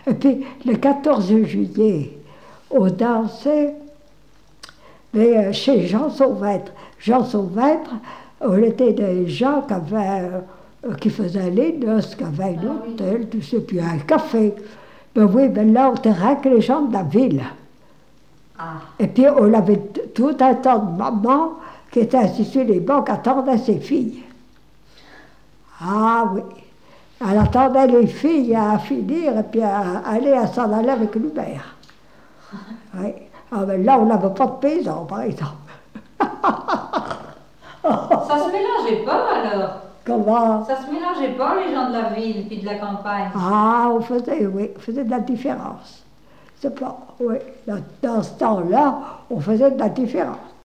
Et puis, le 14 juillet, on dansait mais, chez Jean Sauvêtre. Jean Sauvêtre, on était des gens qui faisaient les noces, qui avaient un hôtel, tout ça, puis un café. Ben oui, ben là, on était rien que les gens de la ville. Ah. Et puis, on avait tout un temps de maman qui était assise sur les bancs, qui attendait ses filles. Ah oui. Elle attendait les filles à finir et puis à s'en aller avec Hubert. Oui. Ah ben là, on n'avait pas de paysan, par exemple. Ça se mélangeait pas alors? Comment? Ça se mélangeait pas, les gens de la ville puis de la campagne? Ah, oui, on faisait de la différence. C'est pas, oui, dans ce temps-là, on faisait de la différence.